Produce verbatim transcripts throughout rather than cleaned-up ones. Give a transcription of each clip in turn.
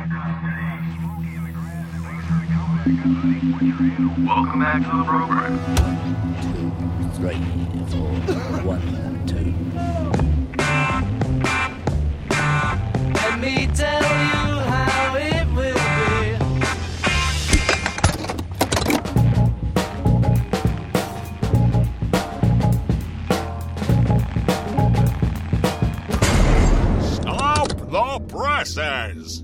Welcome back to the program. Two, three, four, one, two. Let me tell you how it will be. Stop the presses!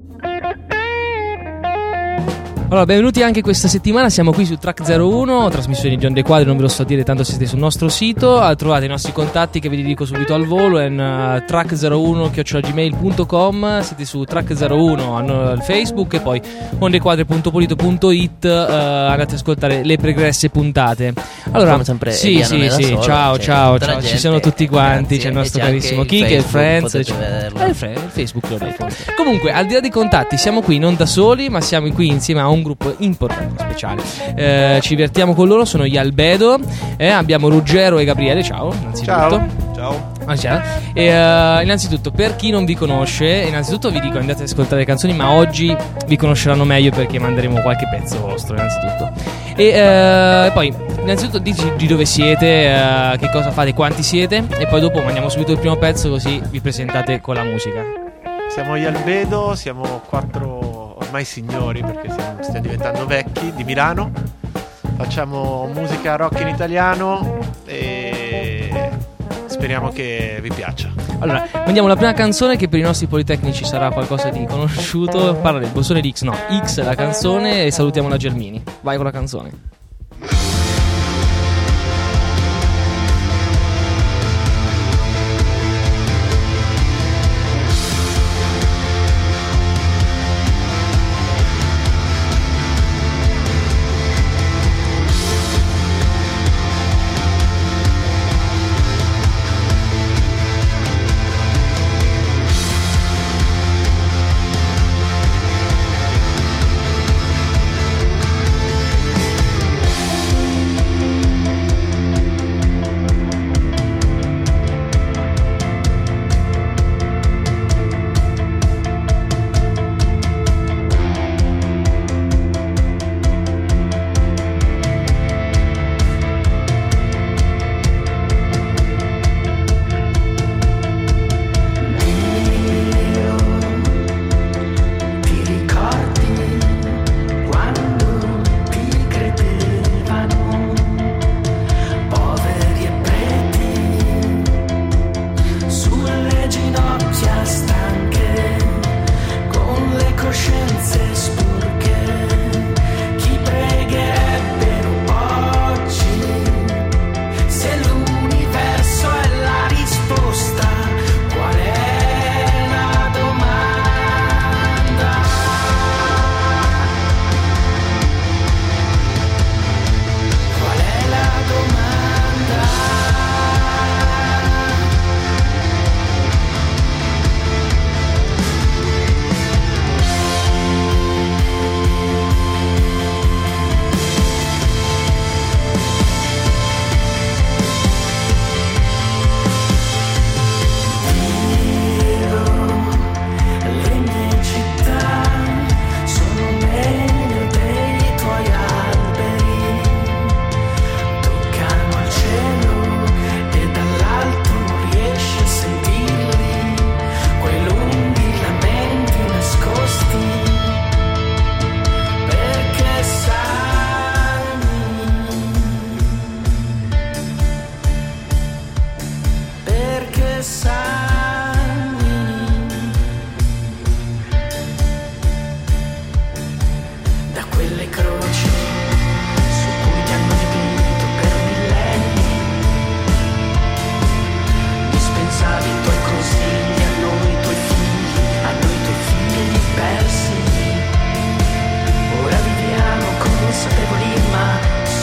Allora, benvenuti anche questa settimana, siamo qui su Track zero uno, trasmissione di John De Quadri, non ve lo sto a dire, tanto siete sul nostro sito, trovate i nostri contatti che vi dico subito al volo, è uh, track zero uno chiocciola gmail punto com, siete su Track zero uno al Facebook e poi ondequadri punto polito punto it, uh, andate ad ascoltare le pregresse puntate. Allora, come sempre, sì, sì, sì, sola, ciao, cioè, ciao, tutta la ciao, ci gente, sono tutti quanti, grazie, c'è il nostro e c'è carissimo anche il Kike, il Facebook, Friends, potete c'è- vederlo. eh, il, Fre- il Facebook l'ho detto. Comunque, al di là dei contatti, siamo qui non da soli, ma siamo qui insieme a un gruppo importante, speciale. Eh, ci divertiamo con loro, sono gli Albedo, eh, abbiamo Ruggero e Gabriele, ciao, innanzitutto. Ciao. Ciao. Ah, ciao. E, eh, innanzitutto, per chi non vi conosce, innanzitutto vi dico andate ad ascoltare le canzoni, ma oggi vi conosceranno meglio perché manderemo qualche pezzo vostro, innanzitutto. E eh, poi, innanzitutto dici di dove siete, eh, che cosa fate, quanti siete, e poi dopo mandiamo subito il primo pezzo così vi presentate con la musica. Siamo gli Albedo, siamo quattro ormai signori perché siamo, stiamo diventando vecchi, di Milano. Facciamo musica rock in italiano e speriamo che vi piaccia. Allora, mandiamo la prima canzone che per i nostri politecnici sarà qualcosa di conosciuto. Parla del bossone di X, no, X è la canzone e salutiamo la Gelmini. Vai con la canzone.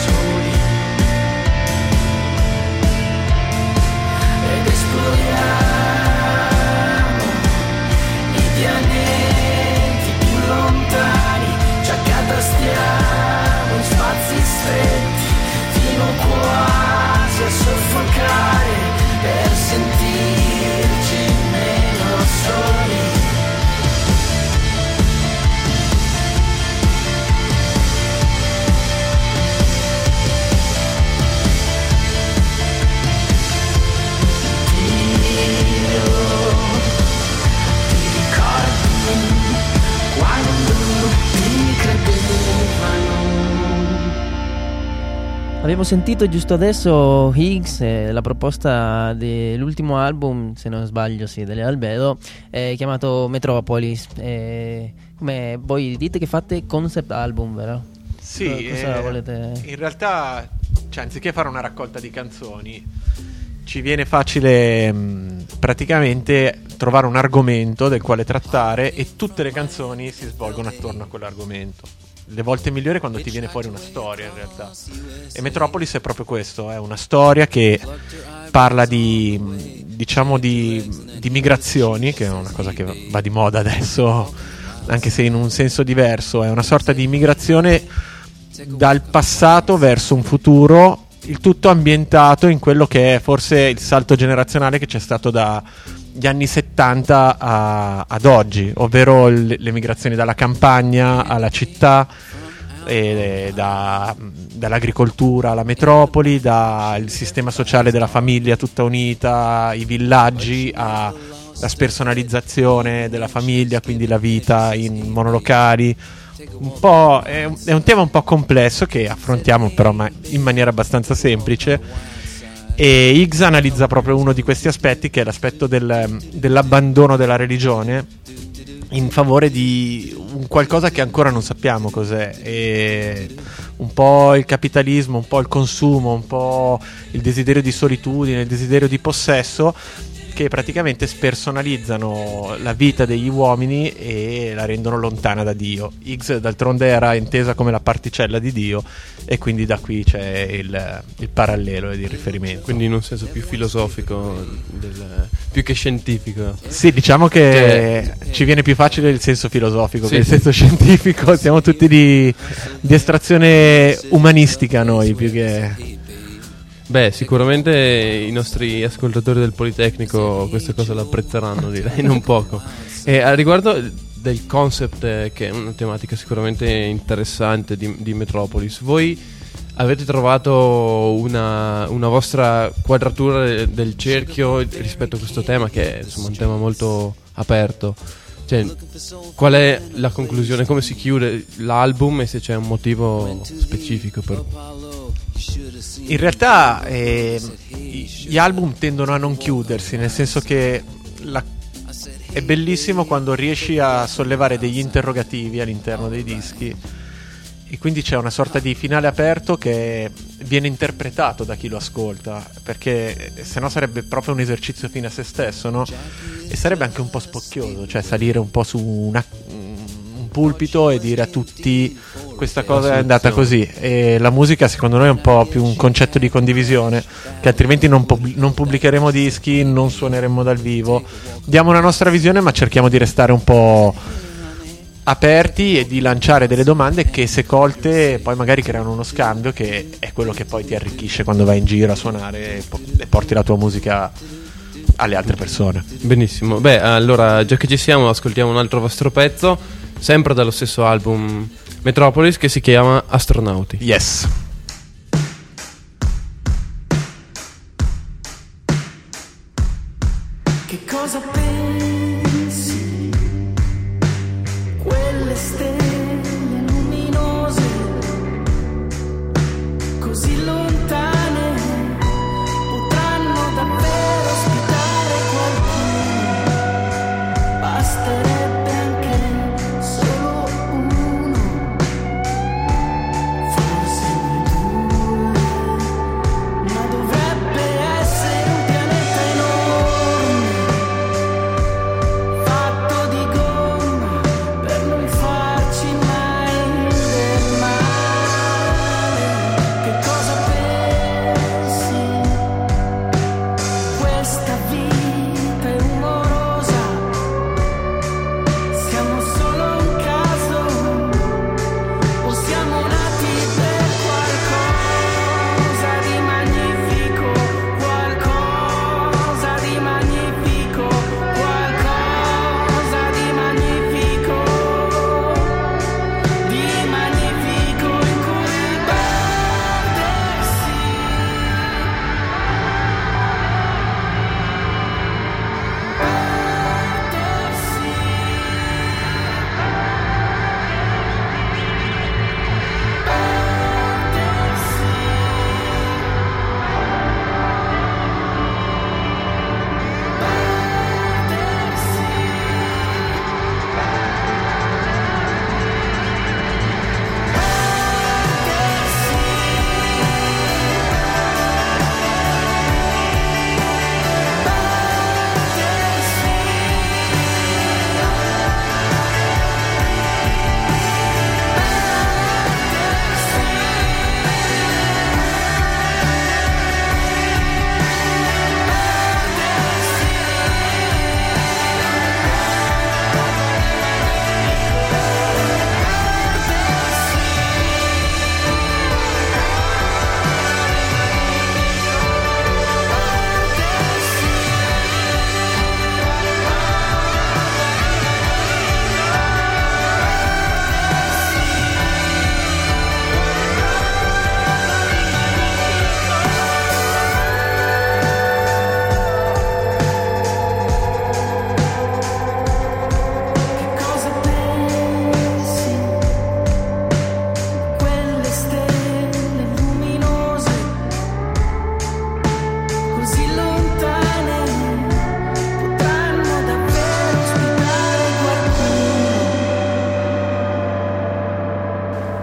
Esplodiamo avevo sentito giusto adesso Higgs, eh, la proposta dell'ultimo album, se non sbaglio, sì, delle Albedo, eh, chiamato Metropolis. Eh, come voi dite che fate concept album, vero? Sì, cosa eh, volete? In realtà, cioè, anziché fare una raccolta di canzoni, ci viene facile mh, praticamente trovare un argomento del quale trattare e tutte le canzoni si svolgono attorno a quell'argomento. Le volte migliori è quando ti viene fuori una storia, in realtà. E Metropolis è proprio questo, è una storia che parla di, diciamo, di, di migrazioni, che è una cosa che va di moda adesso, anche se in un senso diverso. È una sorta di migrazione dal passato verso un futuro, il tutto ambientato in quello che è forse il salto generazionale che c'è stato dagli anni settanta a, ad oggi, ovvero le, le migrazioni dalla campagna alla città, e da, dall'agricoltura alla metropoli, dal sistema sociale della famiglia tutta unita, i villaggi, alla spersonalizzazione della famiglia, quindi la vita in monolocali. Un po' è un, è un tema un po' complesso che affrontiamo però ma in maniera abbastanza semplice, e Higgs analizza proprio uno di questi aspetti, che è l'aspetto del, dell'abbandono della religione in favore di un qualcosa che ancora non sappiamo cos'è, e un po' il capitalismo, un po' il consumo, un po' il desiderio di solitudine, il desiderio di possesso, che praticamente spersonalizzano la vita degli uomini e la rendono lontana da Dio. Higgs d'altronde era intesa come la particella di Dio, e quindi da qui c'è il, il parallelo ed il riferimento. Quindi in un senso più filosofico, del, più che scientifico. Sì, diciamo che Cioè, ci viene più facile il senso filosofico sì, che il sì. senso scientifico. Siamo tutti di, di estrazione umanistica noi, più che... Beh, sicuramente i nostri ascoltatori del Politecnico queste cose le apprezzeranno, direi, non poco. E a riguardo del concept, eh, che è una tematica sicuramente interessante di, di Metropolis, voi avete trovato una, una vostra quadratura del cerchio rispetto a questo tema, che è insomma un tema molto aperto? Cioè, qual è la conclusione, come si chiude l'album, e se c'è un motivo specifico per... In realtà eh, gli album tendono a non chiudersi, nel senso che la... è bellissimo quando riesci a sollevare degli interrogativi all'interno dei dischi, e quindi c'è una sorta di finale aperto che viene interpretato da chi lo ascolta, perché sennò sarebbe proprio un esercizio fine a se stesso, no? E sarebbe anche un po' spocchioso, cioè salire un po' su una, un pulpito e dire a tutti questa cosa è andata così. E la musica secondo noi è un po' più un concetto di condivisione, che altrimenti non, pub- non pubblicheremo dischi, non suoneremo dal vivo. Diamo una nostra visione, ma cerchiamo di restare un po' aperti e di lanciare delle domande che, se colte, poi magari creano uno scambio, che è quello che poi ti arricchisce quando vai in giro a suonare e, po- e porti la tua musica alle altre persone. Benissimo, beh, allora già che ci siamo ascoltiamo un altro vostro pezzo, sempre dallo stesso album Metropolis, che si chiama Astronauti. Yes. Che cosa pensi? Quelle stelle luminose, così lontane, potranno davvero ospitare qualcuno? Basterebbe anche solo uno, forse due, ma dovrebbe essere un pianeta enorme, fatto di gomma per non farci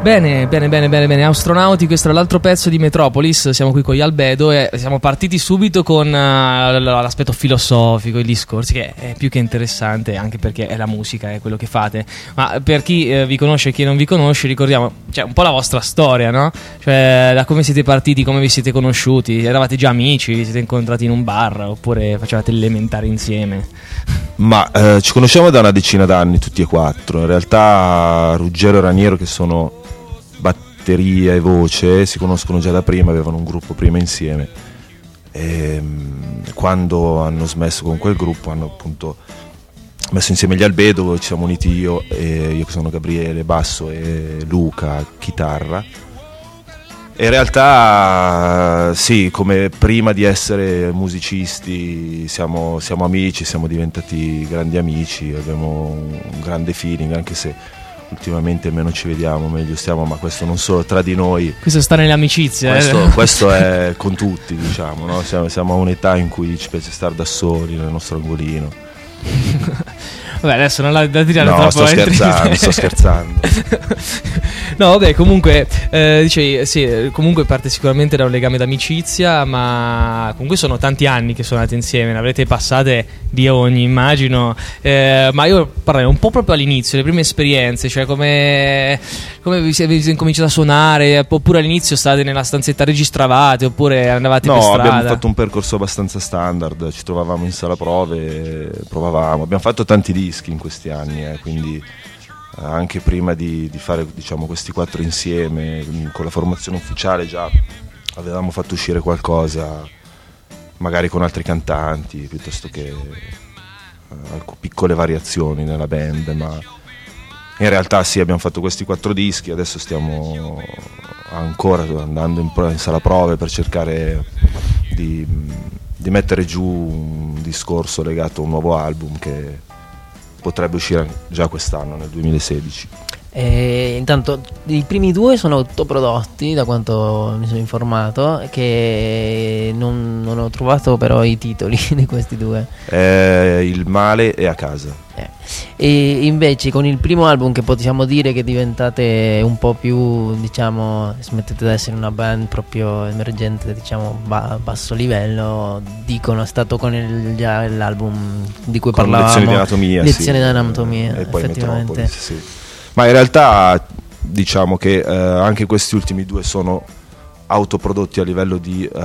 Bene, bene, bene, bene, bene. Astronauti, questo era l'altro pezzo di Metropolis. Siamo qui con gli Albedo e siamo partiti subito con uh, l'aspetto filosofico, i discorsi, che è più che interessante, anche perché è la musica, è quello che fate. Ma per chi uh, vi conosce e chi non vi conosce, ricordiamo, cioè, un po' la vostra storia, no? Cioè, da come siete partiti, come vi siete conosciuti. Eravate già amici, vi siete incontrati in un bar oppure facevate elementari insieme? Ma eh, ci conosciamo da una decina d'anni tutti e quattro. In realtà Ruggero e Raniero, che sono batteria e voce, si conoscono già da prima, avevano un gruppo prima insieme e quando hanno smesso con quel gruppo hanno appunto messo insieme gli Albedo, ci siamo uniti io e io che sono Gabriele basso e Luca chitarra. E in realtà sì, come prima di essere musicisti siamo, siamo amici, siamo diventati grandi amici, abbiamo un grande feeling, anche se ultimamente meno ci vediamo, meglio stiamo, ma questo non solo tra di noi. Questo sta nell'amicizia. Questo, eh? questo è con tutti, diciamo, no? Siamo, siamo a un'età in cui ci piace stare da soli nel nostro angolino. Vabbè, adesso non la da tirare no, troppo. sto scherzando, sto scherzando. No, vabbè, comunque eh, dicevi, sì, comunque parte sicuramente da un legame d'amicizia, ma comunque sono tanti anni che suonate insieme, ne avrete passate di ogni, immagino. Eh, ma io parlerei un po' proprio all'inizio, le prime esperienze, cioè come, come vi siete incominciato a suonare, oppure all'inizio state nella stanzetta, registravate, oppure andavate no, per strada? No, abbiamo fatto un percorso abbastanza standard, ci trovavamo in sala prove, provavamo, abbiamo fatto tanti dischi in questi anni, eh, quindi anche prima di, di fare, diciamo, questi quattro insieme con la formazione ufficiale già avevamo fatto uscire qualcosa magari con altri cantanti piuttosto che uh, piccole variazioni nella band, ma in realtà sì, abbiamo fatto questi quattro dischi, adesso stiamo ancora andando in, in sala prove per cercare di, di mettere giù un discorso legato a un nuovo album che potrebbe uscire già quest'anno, nel duemilasedici. E intanto i primi due sono autoprodotti, da quanto mi sono informato, che non, non ho trovato però i titoli di questi due. Eh, Il male è a casa. Eh. E invece con il primo album, che possiamo dire che diventate un po' più, diciamo, smettete di essere una band proprio emergente, diciamo ba- basso livello, dicono è stato con il, già l'album di cui con parlavamo, Lezioni di anatomia, Lezioni sì. di anatomia, e poi effettivamente. Metropolis, sì. Ma in realtà diciamo che eh, anche questi ultimi due sono autoprodotti a livello di eh,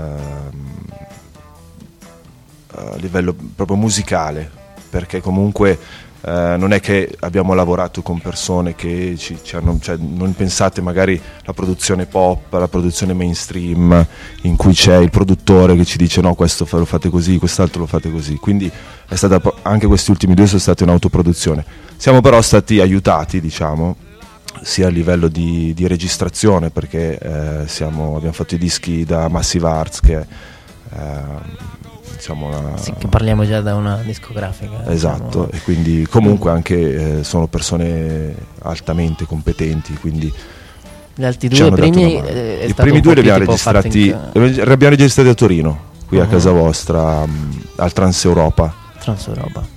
a livello proprio musicale, perché comunque eh, non è che abbiamo lavorato con persone che ci, ci hanno, cioè, non pensate magari la produzione pop, la produzione mainstream in cui c'è il produttore che ci dice no, questo lo fate così, quest'altro lo fate così, quindi è stata, anche questi ultimi due sono stati un'autoproduzione. Siamo però stati aiutati, diciamo, sia a livello di, di registrazione, perché eh, siamo, abbiamo fatto i dischi da Massive Arts, che è eh, diciamo una... Sì, che parliamo già da una discografica. Esatto, diciamo. E quindi comunque anche eh, sono persone altamente competenti, quindi gli altri ci due hanno dato primi una mano. eh, I primi due li abbiamo registrati, in... li abbiamo registrati a Torino, qui uh-huh. a casa vostra, um, al Transeuropa. Transeuropa.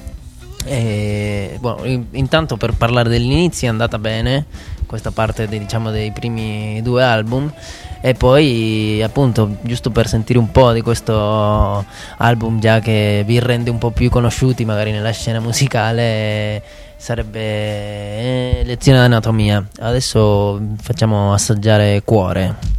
E, bueno, in, intanto per parlare dell'inizio è andata bene questa parte dei, diciamo, dei primi due album, e poi appunto giusto per sentire un po' di questo album già che vi rende un po' più conosciuti magari nella scena musicale, sarebbe eh, Lezione di anatomia. Adesso facciamo assaggiare Cuore.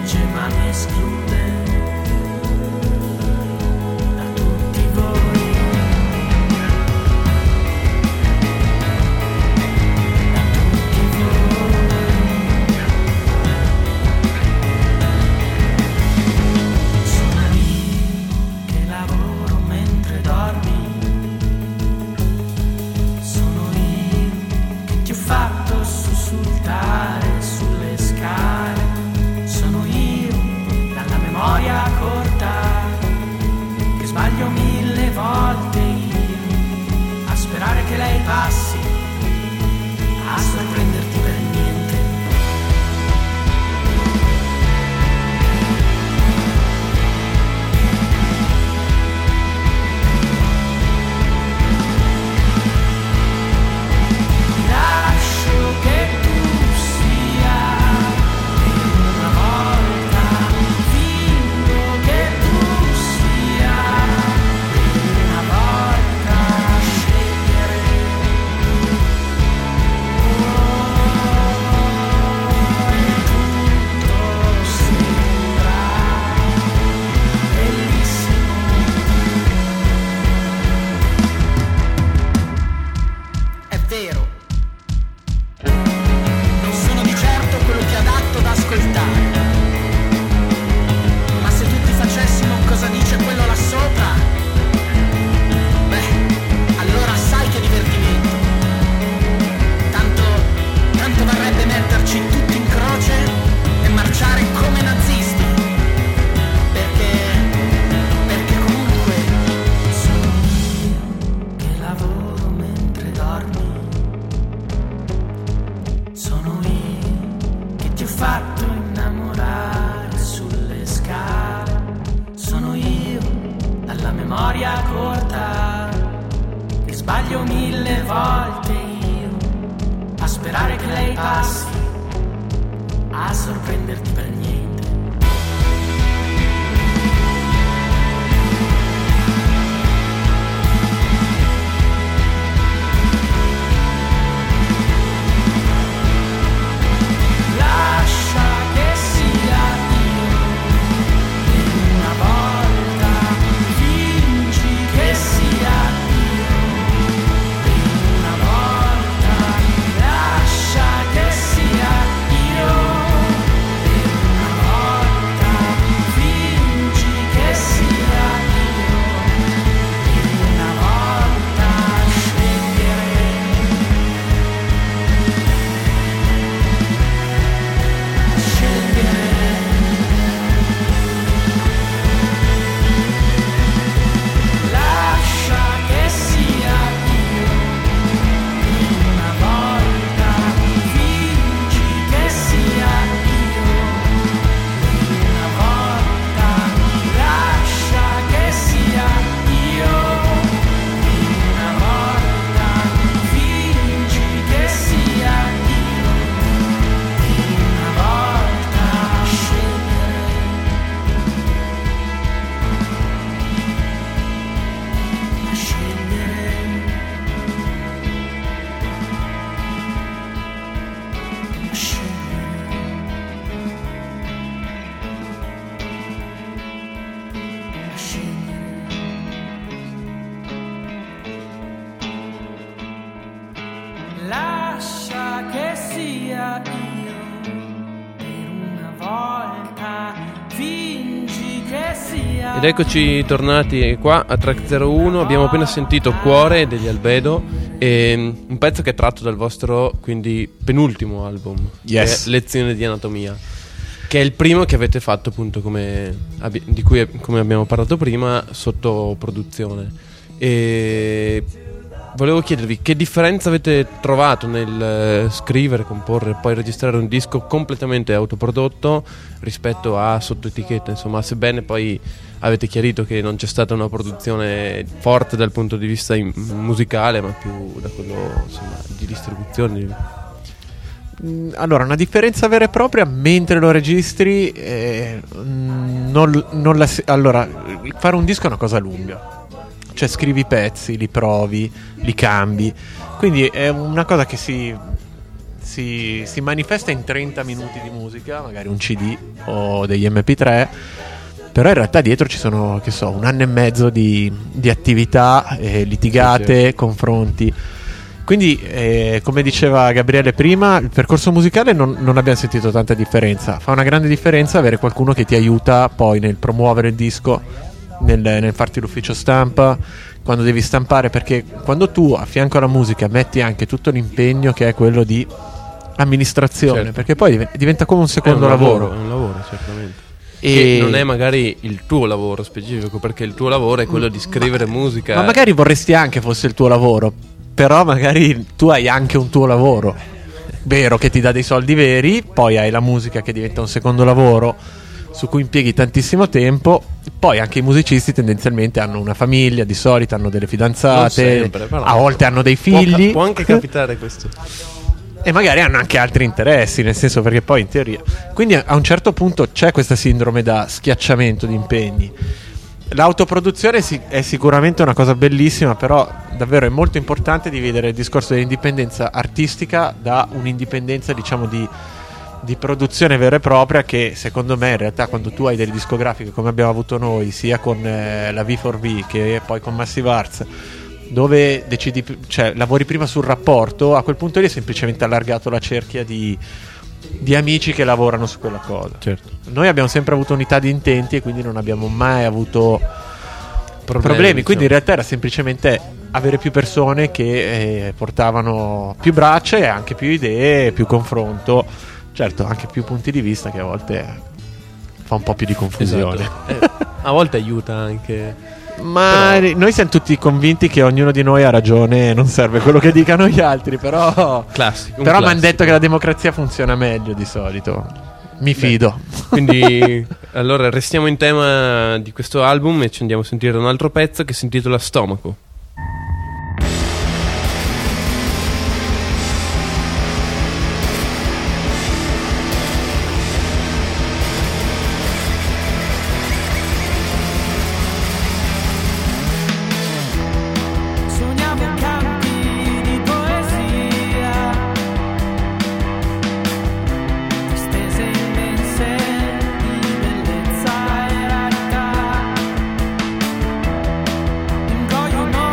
stringe ma mi esclude da tutti voi. Da tutti voi. Sono io che lavoro mentre dormi. Sono io che ti ho fatto sussultare sulle scale. Sono io dalla memoria corta che sbaglio mille volte io a sperare che lei passi, a sorprenderti per niente. Lascio che tu sia per una volta, fingo che tu sia per una volta a scegliere. Oh, e tutto sembra bellissimo. È vero. Non sono di certo quello più adatto da ascoltare, ma se tutti facessimo cosa dice quello là sopra, beh, allora sai che divertimento. Tanto, tanto varrebbe metterci tutti in croce e marciare come nazisti, perché, perché comunque sono io che lavoro mentre dormi. Sono io che ti ho fatto innamorare sulle scale. Sono io dalla memoria corta che sbaglio mille volte io a sperare che lei passi, a sorprenderti per niente. Lascia che sia io per una volta, fingi che sia io per una volta. Lascia che sia io per una volta, fingi che sia io per una volta a scegliere. Lascia che sia io per una volta, fingi che sia io per una volta. Lascia che sia io per una volta, fingi che sia io per una volta a scegliere. A scegliere. A scegliere. A scegliere. Lascia che sia io per una volta, fingi che sia. Ed eccoci tornati qua a Track zero uno. Abbiamo appena sentito Cuore degli Albedo, e un pezzo che è tratto dal vostro quindi penultimo album, Yes. che è Lezione di Anatomia, che è il primo che avete fatto appunto come abbi- di cui come abbiamo parlato prima, sotto produzione. E volevo chiedervi che differenza avete trovato nel eh, scrivere, comporre e poi registrare un disco completamente autoprodotto rispetto a sotto etichetta, insomma, sebbene poi avete chiarito che non c'è stata una produzione forte dal punto di vista in- musicale, ma più da quello, insomma, di distribuzione. Mm, Allora, una differenza vera e propria mentre lo registri, eh, mm, non, non la si- allora, fare un disco è una cosa lunga. Cioè scrivi i pezzi, li provi, li cambi. Quindi è una cosa che si, si, si manifesta in trenta minuti di musica, magari un C D o degli M P tre, però in realtà dietro ci sono, che so, un anno e mezzo di, di attività, eh, litigate, sì, sì. confronti. Quindi, eh, come diceva Gabriele prima, il percorso musicale non, non abbiamo sentito tanta differenza. Fa una grande differenza avere qualcuno che ti aiuta poi nel promuovere il disco, nel, nel farti l'ufficio stampa, quando devi stampare, perché quando tu a fianco alla musica metti anche tutto l'impegno che è quello di amministrazione, certo. perché poi diventa come un secondo è un lavoro. lavoro. È un lavoro, certamente. E che non è magari il tuo lavoro specifico, perché il tuo lavoro è quello di scrivere ma, musica. Ma magari vorresti anche fosse il tuo lavoro, però magari tu hai anche un tuo lavoro vero che ti dà dei soldi veri, poi hai la musica che diventa un secondo lavoro su cui impieghi tantissimo tempo. Poi anche i musicisti tendenzialmente hanno una famiglia, di solito hanno delle fidanzate, sempre, a volte hanno dei figli, può, può anche capitare questo. E magari hanno anche altri interessi, nel senso, perché poi in teoria, quindi a un certo punto c'è questa sindrome da schiacciamento di impegni. L'autoproduzione è sicuramente una cosa bellissima, però davvero è molto importante dividere il discorso dell'indipendenza artistica da un'indipendenza, diciamo, di, di produzione vera e propria, che secondo me in realtà quando tu hai delle discografiche come abbiamo avuto noi, sia con eh, la V quattro V che poi con Massive Arts, dove decidi, cioè lavori prima sul rapporto, a quel punto lì è semplicemente allargato la cerchia di, di amici che lavorano su quella cosa. Certo. Noi abbiamo sempre avuto unità di intenti e quindi non abbiamo mai avuto problemi, problemi. Diciamo. Quindi in realtà era semplicemente avere più persone che eh, portavano più braccia e anche più idee, più confronto, certo anche più punti di vista, che a volte fa un po' più di confusione. Esatto. eh, a volte aiuta anche. Ma però noi siamo tutti convinti che ognuno di noi ha ragione, non serve quello che dicano gli altri, però classico, però mi hanno detto che la democrazia funziona meglio di solito. Mi fido. Beh, quindi allora restiamo in tema di questo album e ci andiamo a sentire un altro pezzo che si intitola Stomaco. You know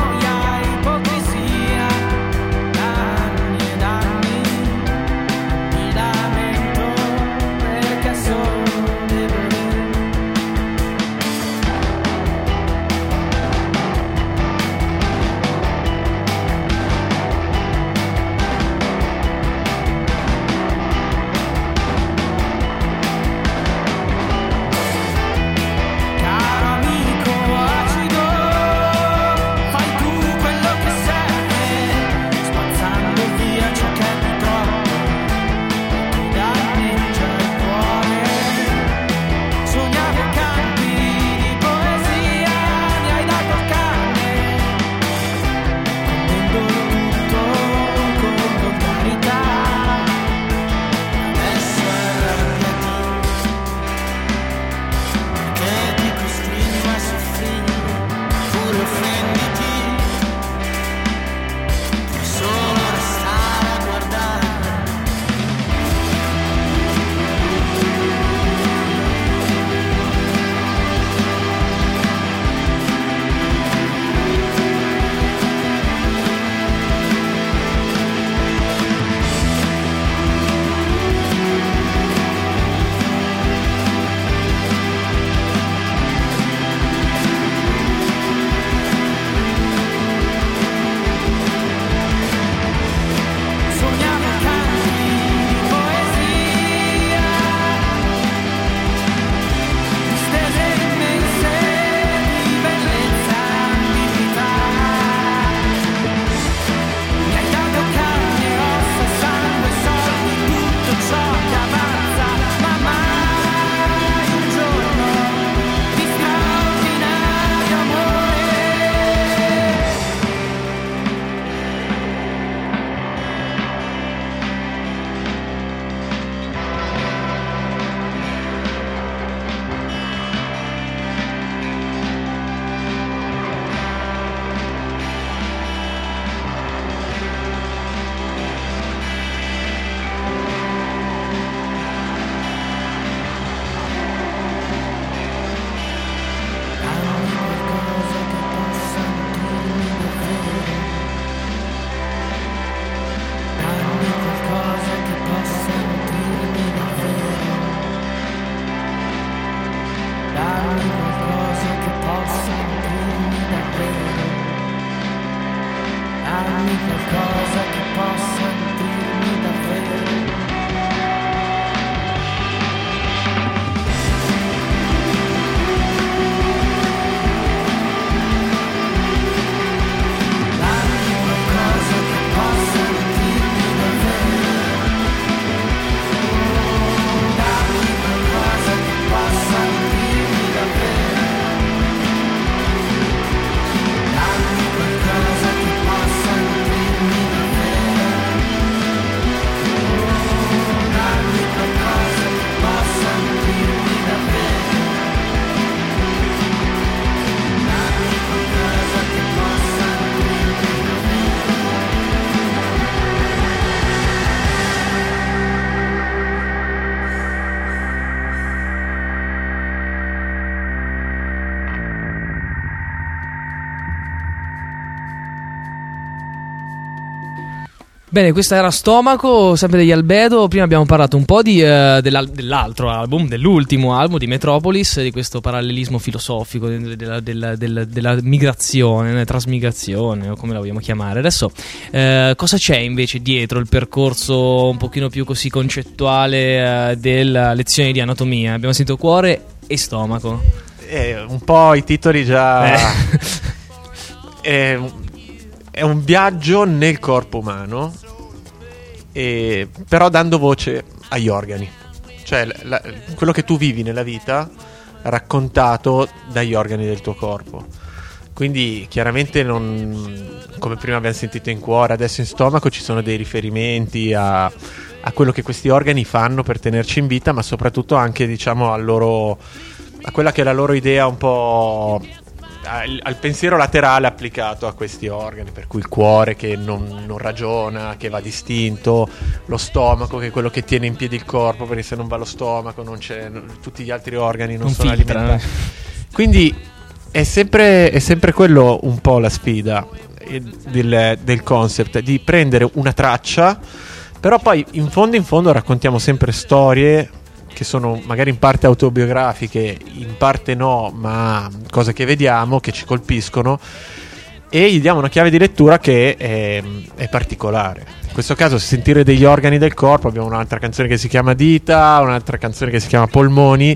Bene, questa era Stomaco, sempre degli Albedo. Prima abbiamo parlato un po' di, uh, dell'al- dell'altro album, dell'ultimo album di Metropolis, di questo parallelismo filosofico della, della, della, della migrazione, trasmigrazione, o come la vogliamo chiamare. Adesso uh, cosa c'è invece dietro il percorso un pochino più così concettuale uh, della lezione di anatomia? Abbiamo sentito cuore e stomaco. Eh, un po' i titoli già... Eh. È, è un viaggio nel corpo umano, e, però dando voce agli organi. Cioè la, quello che tu vivi nella vita raccontato dagli organi del tuo corpo. Quindi chiaramente non, come prima abbiamo sentito in cuore, adesso in stomaco ci sono dei riferimenti a, a quello che questi organi fanno per tenerci in vita, ma soprattutto anche, diciamo, al loro, a quella che è la loro idea un po', al, al pensiero laterale applicato a questi organi, per cui il cuore che non, non ragiona, che va distinto, lo stomaco che è quello che tiene in piedi il corpo, perché se non va lo stomaco non c'è, non, tutti gli altri organi non, Non sono filtra. alimentati. Quindi è sempre, è sempre quello un po' la sfida eh, del, del concept, di prendere una traccia, però poi in fondo in fondo raccontiamo sempre storie che sono magari in parte autobiografiche, in parte no, ma cose che vediamo, che ci colpiscono, e gli diamo una chiave di lettura che è, è particolare. In questo caso Sentire degli organi del corpo, abbiamo un'altra canzone che si chiama Dita, un'altra canzone che si chiama Polmoni,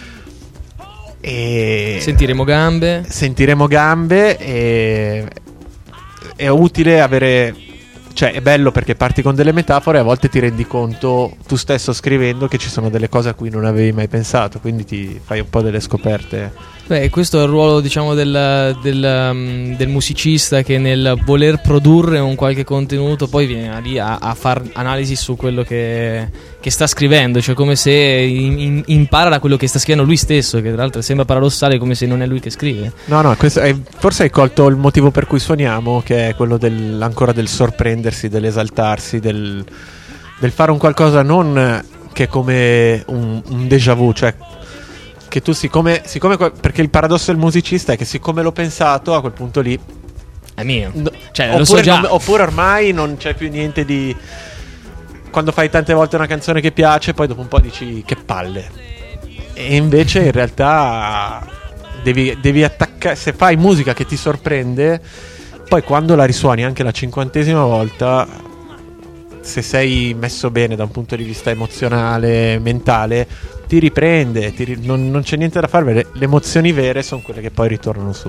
e Sentiremo gambe. sentiremo gambe, e è utile avere, cioè è bello perché parti con delle metafore e a volte ti rendi conto tu stesso scrivendo che ci sono delle cose a cui non avevi mai pensato, quindi ti fai un po' delle scoperte. Beh, questo è il ruolo, diciamo, del, del, um, del musicista, che nel voler produrre un qualche contenuto poi viene lì a, a far analisi su quello che, che sta scrivendo, cioè come se in, in, impara da quello che sta scrivendo lui stesso, che tra l'altro sembra paradossale, come se non è lui che scrive. No, no, questo è, forse hai colto il motivo per cui suoniamo, che è quello del, ancora del sorprendersi, dell'esaltarsi, del, del fare un qualcosa non che è come un, un déjà vu, cioè che tu siccome, siccome perché il paradosso del musicista è che siccome l'ho pensato, a quel punto lì È mio. no, Cioè, oppure, lo so già. non- oppure ormai non c'è più niente di, quando fai tante volte una canzone che piace, poi dopo un po' dici che palle, e invece in realtà devi, devi attaccare, se fai musica che ti sorprende, poi quando la risuoni anche la cinquantesima volta, se sei messo bene da un punto di vista emozionale, mentale, ti riprende, ti ri- non, non c'è niente da fare, le, le emozioni vere sono quelle che poi ritornano su.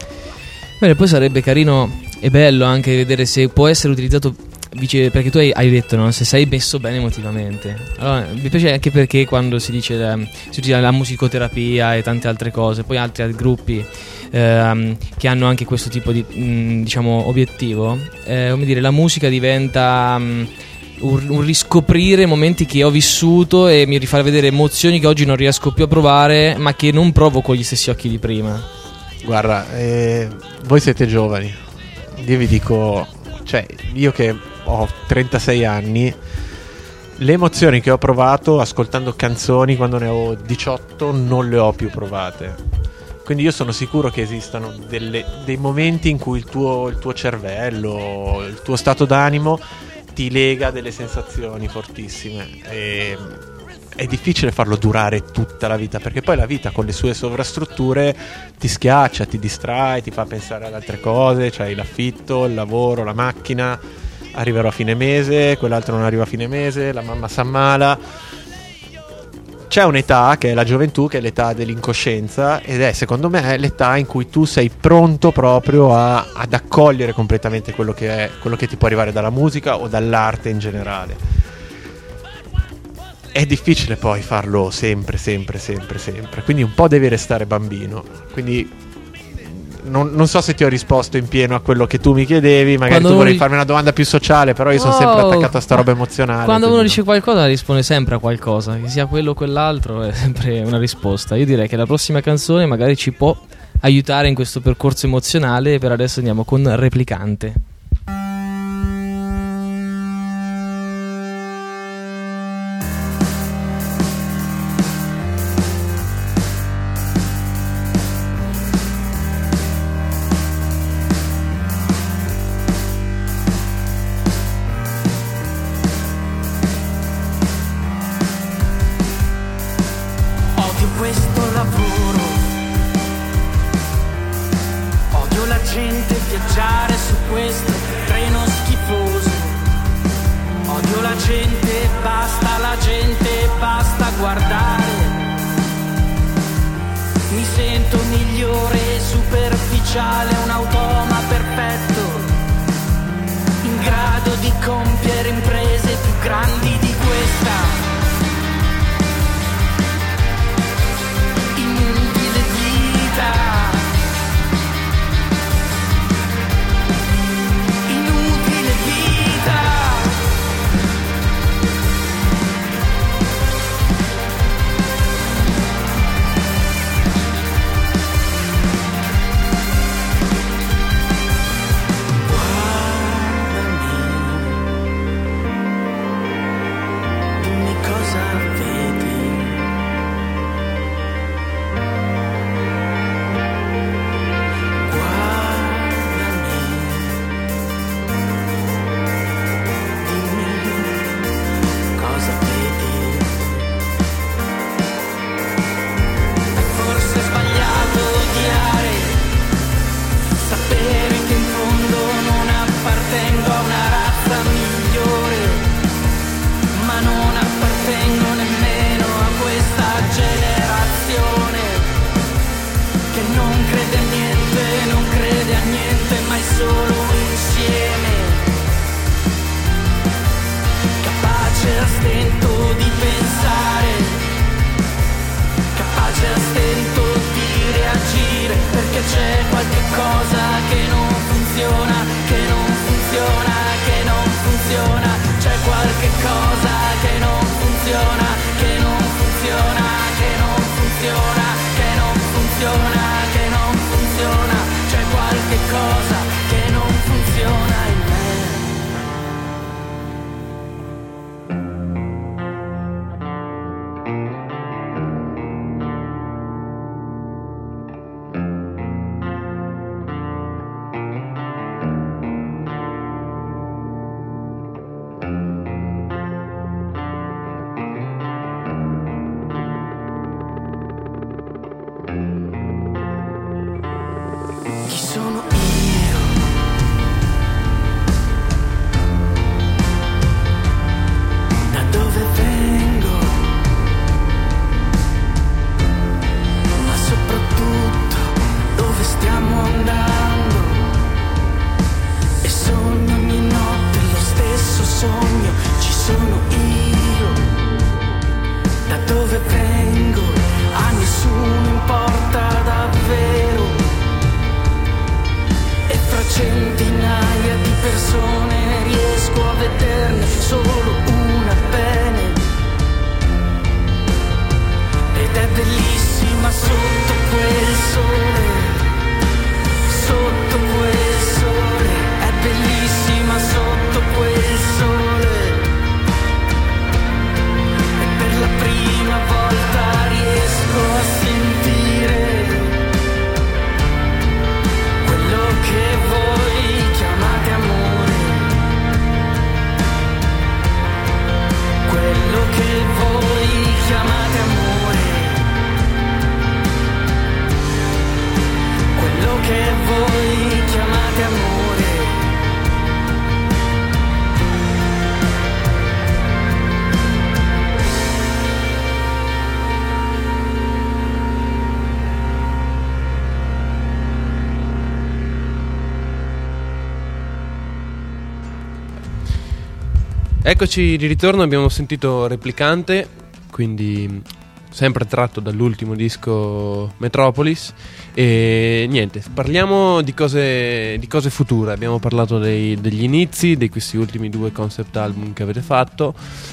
Bene, poi sarebbe carino e bello anche vedere se può essere utilizzato, vice- perché tu hai, hai detto, no? Se sei messo bene emotivamente. Allora, mi piace anche perché quando si dice la, si utilizza la musicoterapia e tante altre cose, poi altri, altri gruppi ehm, che hanno anche questo tipo di mh, diciamo obiettivo, eh, come dire, la musica diventa mh, un, un riscoprire momenti che ho vissuto e mi rifare vedere emozioni che oggi non riesco più a provare, ma che non provo con gli stessi occhi di prima. Guarda, eh, voi siete giovani, io vi dico, cioè io che ho trentasei anni, le emozioni che ho provato ascoltando canzoni quando ne avevo diciotto non le ho più provate. Quindi io sono sicuro che esistano delle, dei momenti in cui il tuo, il tuo cervello, il tuo stato d'animo ti lega delle sensazioni fortissime, e è difficile farlo durare tutta la vita, perché poi la vita con le sue sovrastrutture ti schiaccia, ti distrae, ti fa pensare ad altre cose, c'hai l'affitto, il lavoro, la macchina, arriverò a fine mese, quell'altro non arriva a fine mese, la mamma s'ammala. C'è un'età che è la gioventù, che è l'età dell'incoscienza, ed è secondo me l'età in cui tu sei pronto proprio a, ad accogliere completamente quello che è, quello che ti può arrivare dalla musica o dall'arte in generale. È difficile poi farlo sempre, sempre, sempre, sempre, quindi un po' devi restare bambino. Quindi non, non so se ti ho risposto in pieno a quello che tu mi chiedevi, magari Quando tu volevi uno- farmi una domanda più sociale, però io sono Oh, sempre attaccato a sta roba emozionale. Quando uno quindi dice qualcosa risponde sempre a qualcosa, che sia quello o quell'altro, è sempre una risposta. Io direi che la prossima canzone magari ci può aiutare in questo percorso emozionale. Per adesso andiamo con Replicante. questo lavoro. Odio la gente, viaggiare su questo treno schifoso. Odio la gente, basta la gente, basta guardare. Mi sento migliore, superficiale, un automa perfetto, in grado di compiere imprese più grandi di questa. Inutile vita, inutile vita. Eccoci di ritorno, abbiamo sentito Replicante, quindi sempre tratto dall'ultimo disco Metropolis. E niente, parliamo di cose, di cose future. Abbiamo parlato dei, degli inizi di questi ultimi due concept album che avete fatto.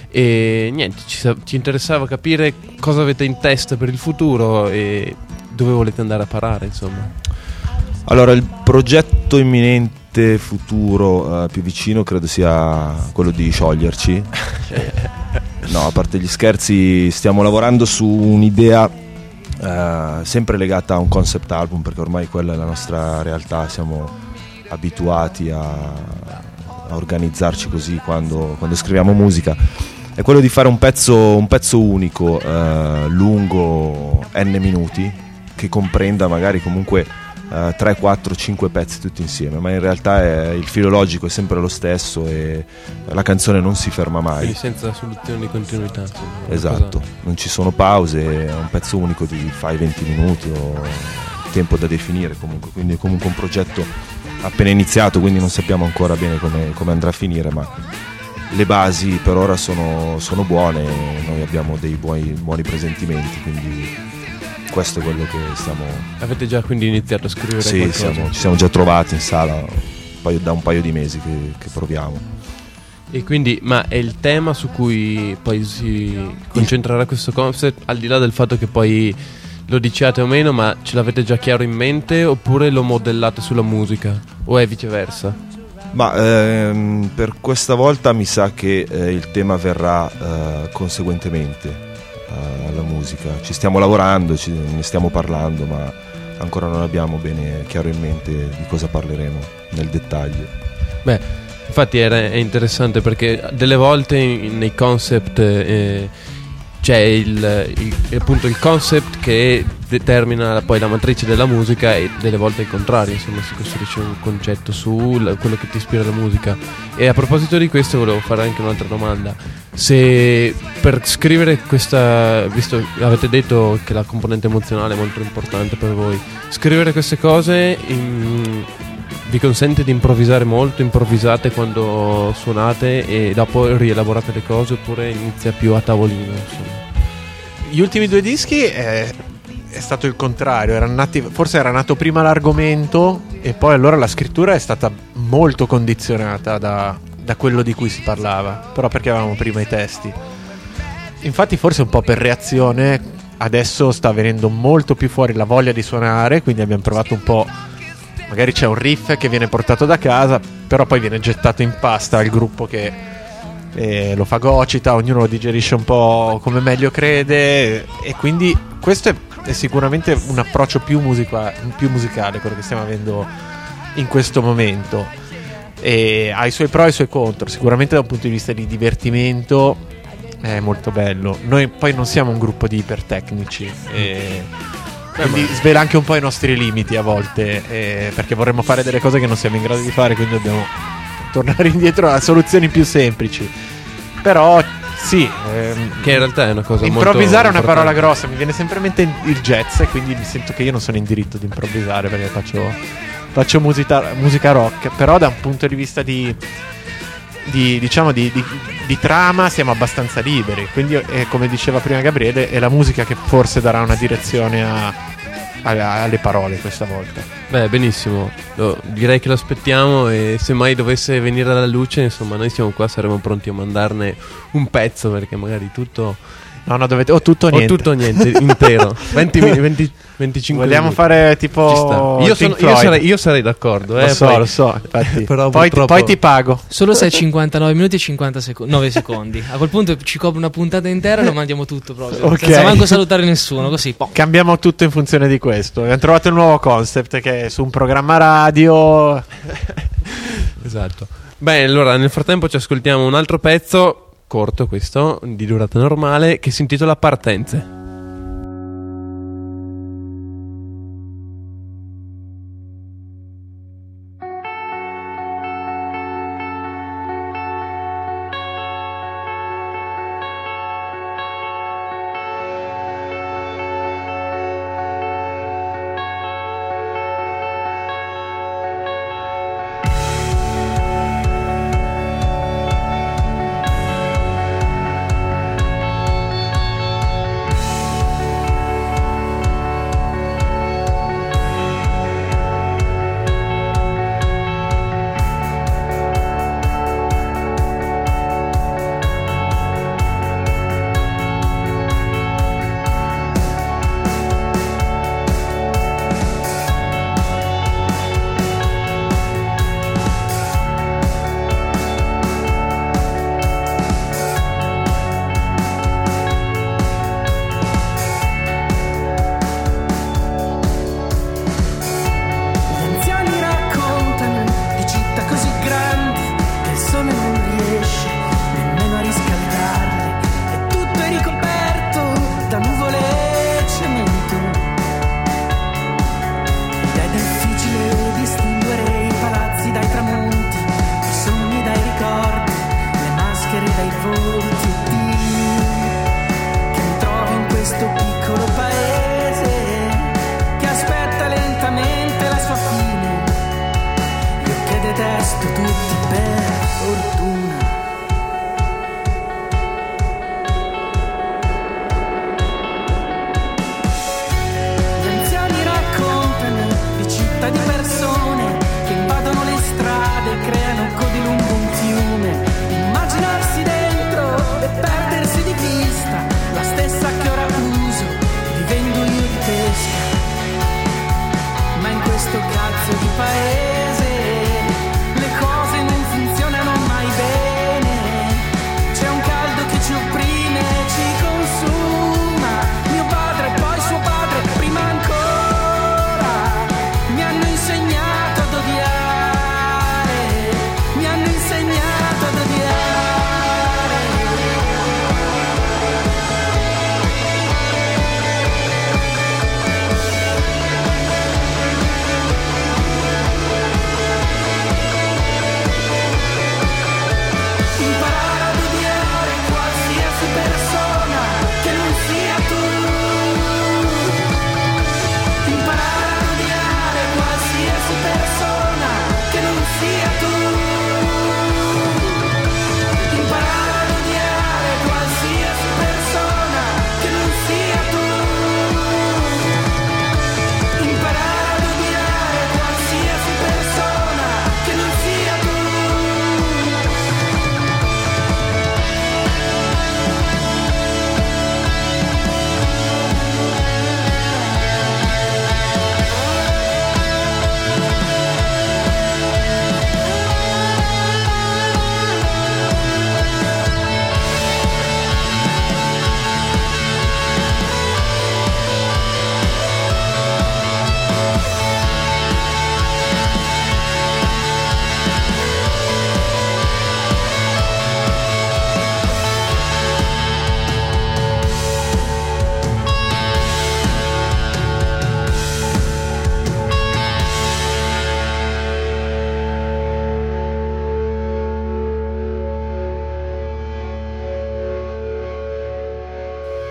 E niente, ci, ci interessava capire cosa avete in testa per il futuro e dove volete andare a parare, insomma. Allora, il progetto imminente futuro uh, più vicino credo sia quello di scioglierci. No, a parte gli scherzi, stiamo lavorando su un'idea uh, sempre legata a un concept album, perché ormai quella è la nostra realtà, siamo abituati a, a organizzarci così quando, quando scriviamo musica. è quello di fare un pezzo, un pezzo unico, eh, lungo n minuti, che comprenda magari comunque uh, tre, quattro, cinque pezzi tutti insieme, ma in realtà è, il filo logico è sempre lo stesso e la canzone non si ferma mai. Quindi senza soluzione di continuità. Insomma, esatto, cosa... non ci sono pause, è un pezzo unico di fai venti minuti o tempo da definire comunque, quindi è comunque un progetto appena iniziato, quindi non sappiamo ancora bene come, come andrà a finire, ma le basi per ora sono, sono buone, noi abbiamo dei buoni, buoni presentimenti, quindi questo è quello che stiamo... Avete già quindi iniziato a scrivere sì, qualcosa? Sì, ci siamo già trovati in sala un paio, da un paio di mesi che, che proviamo. E quindi, ma è il tema su cui poi si concentrerà questo concept, al di là del fatto che poi lo diciate o meno, ma ce l'avete già chiaro in mente oppure lo modellate sulla musica? O è viceversa? Ma ehm, per questa volta mi sa che eh, il tema verrà eh, conseguentemente alla musica. Ci stiamo lavorando, ci, ne stiamo parlando, ma ancora non abbiamo bene chiaro in mente di cosa parleremo nel dettaglio. Beh, infatti era, è interessante perché delle volte in, nei concept eh, c'è il, il, appunto il concept che determina poi la matrice della musica e delle volte il contrario, insomma si costruisce un concetto su la, quello che ti ispira la musica. E a proposito di questo volevo fare anche un'altra domanda: se per scrivere questa, visto che avete detto che la componente emozionale è molto importante per voi, scrivere queste cose in, vi consente di improvvisare molto, improvvisate quando suonate e dopo rielaborate le cose, oppure inizia più a tavolino, insomma? Gli ultimi due dischi è, è stato il contrario, erano nati, forse era nato prima l'argomento e poi allora la scrittura è stata molto condizionata da, da quello di cui si parlava, però perché avevamo prima i testi. Infatti forse un po' per reazione adesso sta venendo molto più fuori la voglia di suonare, quindi abbiamo provato un po', magari c'è un riff che viene portato da casa, però poi viene gettato in pasta al gruppo che eh, lo fagocita, ognuno lo digerisce un po' come meglio crede, e quindi questo è, è sicuramente un approccio più, musica, più musicale, quello che stiamo avendo in questo momento, e ha i suoi pro e i suoi contro. Sicuramente da un punto di vista di divertimento è molto bello. Noi poi non siamo un gruppo di ipertecnici e quindi svela anche un po' i nostri limiti a volte, eh, perché vorremmo fare delle cose che non siamo in grado di fare, quindi dobbiamo tornare indietro a soluzioni più semplici. Però sì, ehm, che in realtà è una cosa molto improvvisare è una importante. parola grossa, mi viene sempre in mente il jazz e quindi mi sento che io non sono in diritto di improvvisare perché faccio, faccio musica, musica rock, però da un punto di vista di, di diciamo di, di, di trama siamo abbastanza liberi, quindi eh, come diceva prima Gabriele, è la musica che forse darà una direzione a, a, alle parole questa volta. Beh, benissimo, Lo- direi che lo aspettiamo, e se mai dovesse venire alla luce, insomma, noi siamo qua, saremo pronti a mandarne un pezzo, perché magari tutto No, no, dovete o tutto o niente. o tutto o niente intero. venti, venti, venticinque Vogliamo minuti. fare Ci tipo sta. Io, Pink sono, io, Floyd. sarei, io sarei d'accordo, eh, Lo so, poi- lo so, infatti. Però poi, ti, purtroppo- poi ti pago. Solo se è cinquantanove minuti e cinquanta secondi, nove secondi. A quel punto ci copre una puntata intera e lo mandiamo tutto proprio. Ok. Senza manco salutare nessuno, così. po'. Cambiamo tutto in funzione di questo. Abbiamo trovato il nuovo concept che è su un programma radio. Esatto. Beh, allora nel frattempo ci ascoltiamo un altro pezzo corto, questo di durata normale, che si intitola Partenze. Partenze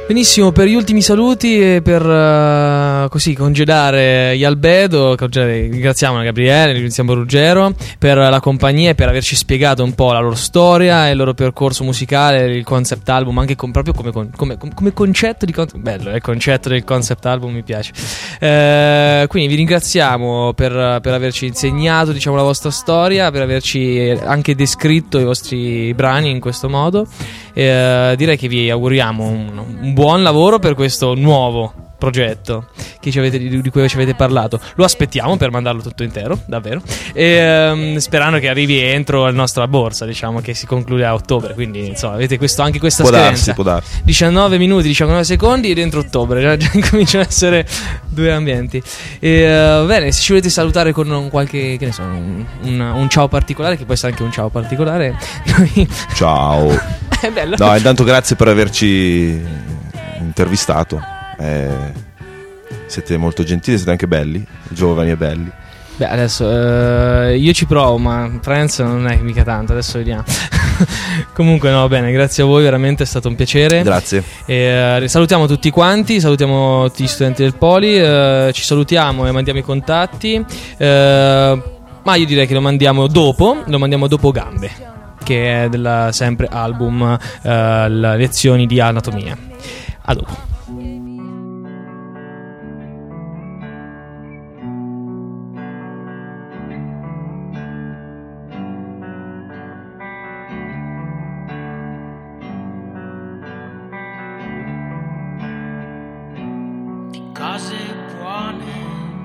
Benissimo, per gli ultimi saluti e per uh, così congedare gli Albedo, congedare, ringraziamo Gabriele, ringraziamo Ruggero per la compagnia e per averci spiegato un po' la loro storia e il loro percorso musicale, il concept album, anche con, proprio come, come, come concetto di con- bello, il concetto del concept album mi piace. Eh, quindi vi ringraziamo per, per averci insegnato, diciamo, la vostra storia, per averci anche descritto i vostri brani in questo modo. Eh, direi che vi auguriamo un, un buon lavoro per questo nuovo progetto che ci avete, di, di cui ci avete parlato. Lo aspettiamo per mandarlo tutto intero, davvero, e, um, sperando che arrivi entro la nostra borsa, diciamo che si conclude a ottobre, quindi insomma avete questo, anche questa può scadenza. darsi, può darsi. diciannove minuti, diciannove secondi ed entro ottobre già, già cominciano ad essere due ambienti. E, uh, bene, se ci volete salutare con un qualche, che ne so, un, un, un ciao particolare, che può essere anche un ciao particolare, noi... Ciao. È bello. No, intanto grazie per averci intervistato. Eh, siete molto gentili, siete anche belli, giovani e belli. Beh, adesso eh, io ci provo, ma Friends non è mica tanto, adesso vediamo. Comunque no, bene, grazie a voi, veramente è stato un piacere. Grazie. E, eh, salutiamo tutti quanti, salutiamo tutti gli studenti del Poli, eh, ci salutiamo e mandiamo i contatti, eh, ma io direi che lo mandiamo dopo, lo mandiamo dopo Gambe, che è del sempre album eh, le lezioni di anatomia. A dopo. Cose buone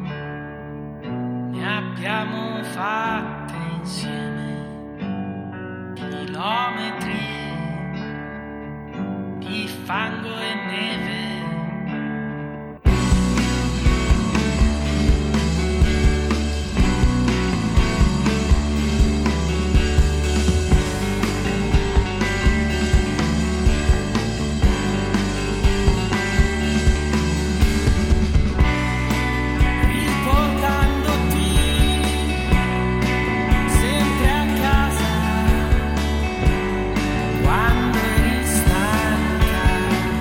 ne abbiamo fatte insieme, chilometri di fango e neve. Quando eri stanca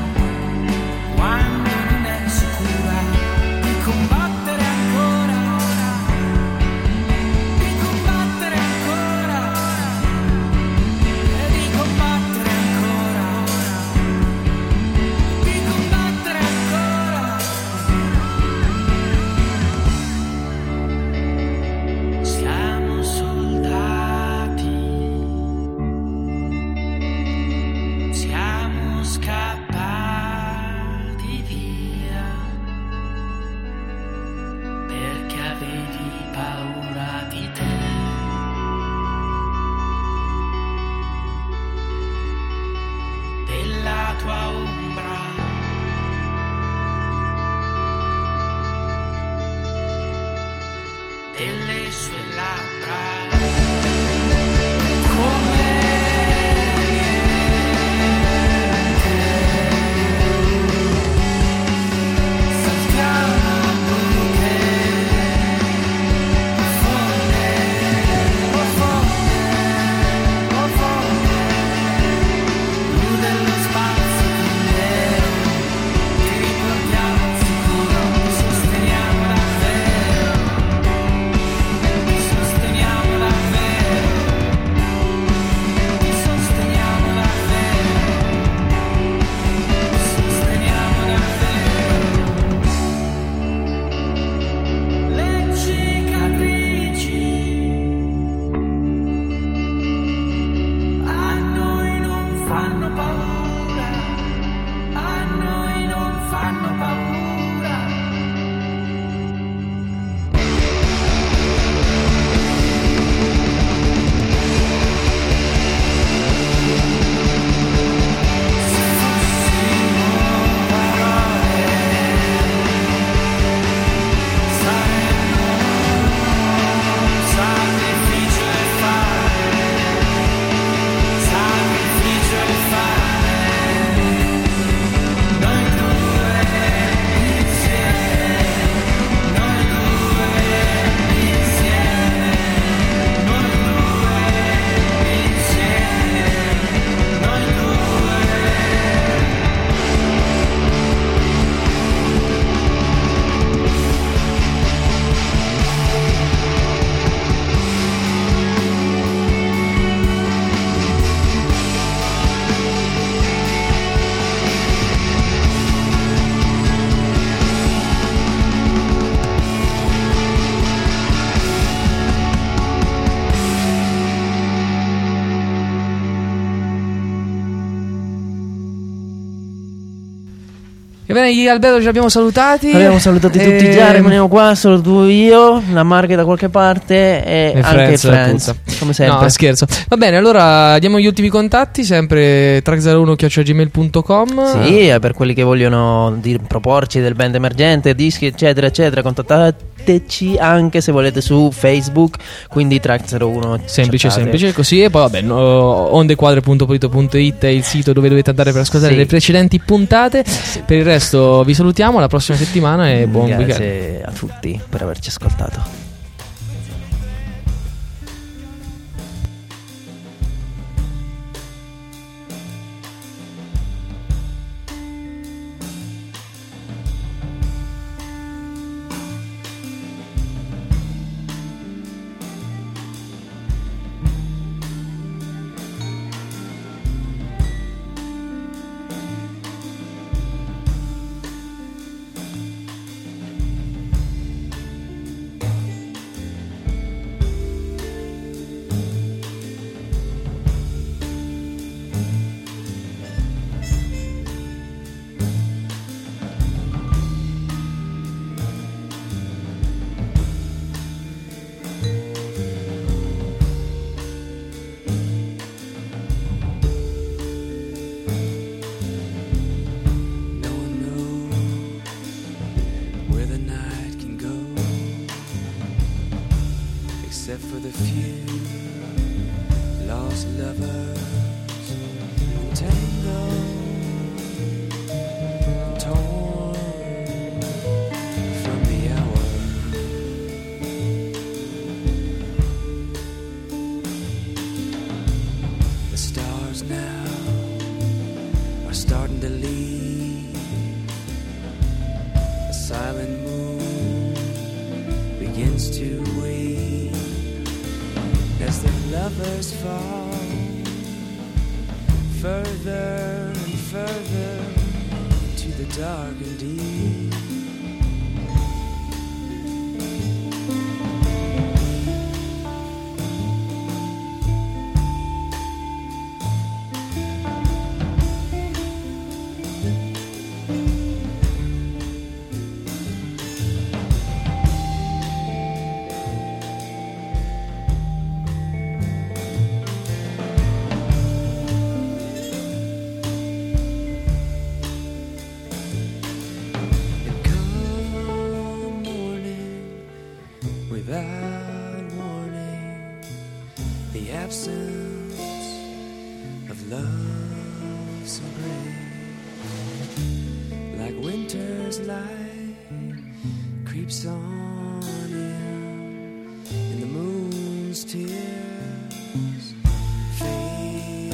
E bene, gli Albedo ci abbiamo salutati. Abbiamo salutati tutti E- già, rimaniamo qua, solo tu e io, la Marghe da qualche parte e, E anche Friends, la Friends, puzza. come sempre. No, scherzo. Va bene, allora diamo gli ultimi contatti, sempre track zero uno chiocciola gmail punto com. Sì, eh, per quelli che vogliono dir- proporci del band emergente, dischi eccetera eccetera, contattateci anche se volete su Facebook, quindi track zero uno. Semplice, cercate. semplice così. E poi vabbè, no, ondequadre punto polito punto it è il sito dove dovete andare per ascoltare Sì. le precedenti puntate. Per il resto vi salutiamo, alla prossima settimana e buon weekend. Grazie a tutti per averci ascoltato. No one knows where the night can go, except for the few lost lovers entangled and torn from the hour. The stars now are starting to leave. A silent moon begins to weep as the lovers fall further and further to the dark and deep. And come morning, without warning, the absence of love's embrace, like winter's light, creeps on in, and the moon's tears fade.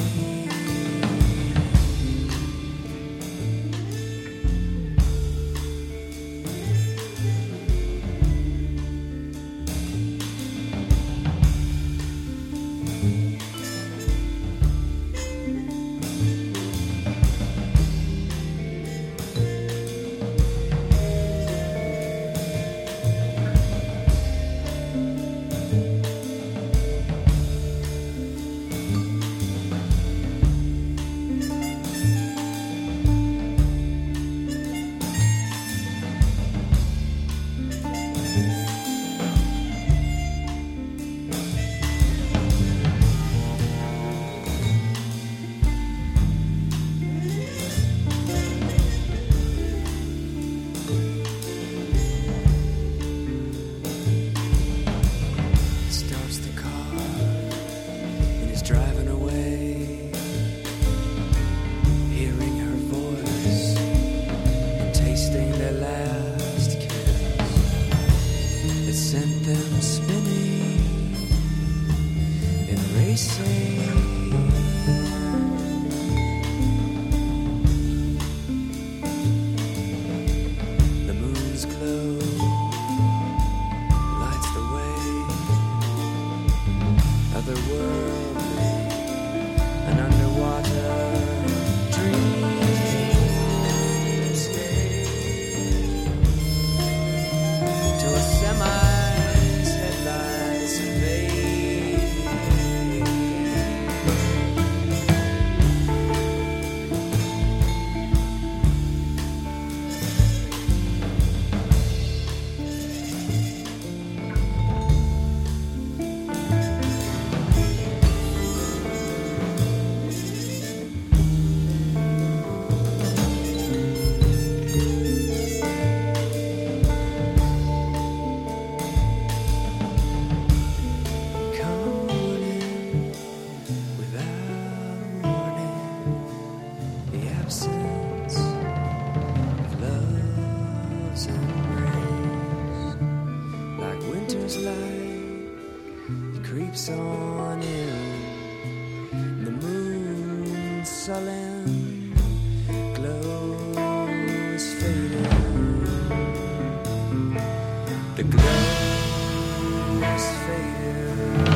Starts the car and is driving away, hearing her voice and tasting their last kiss. It sent them spinning and racing. The moon's glow lights the way. Otherworldly and underwater dreams stay till a semi's headlights fade. sleeps on in the moon sullen glow is fading, the glow is fading.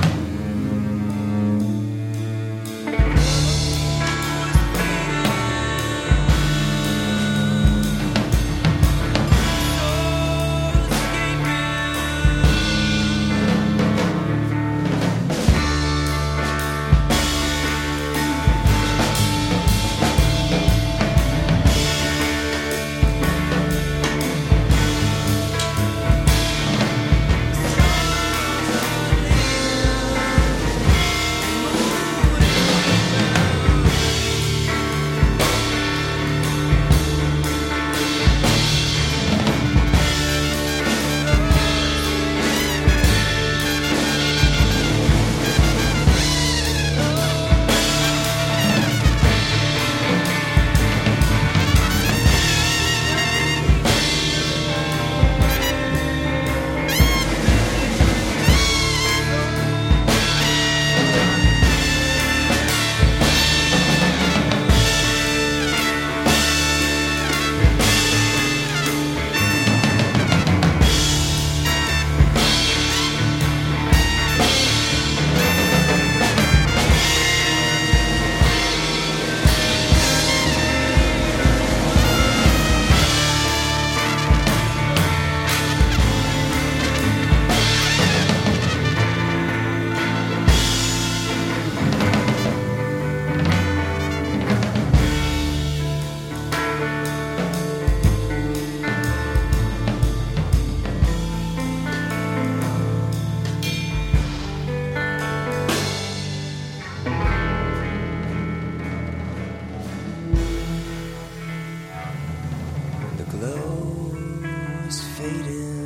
The glow is fading.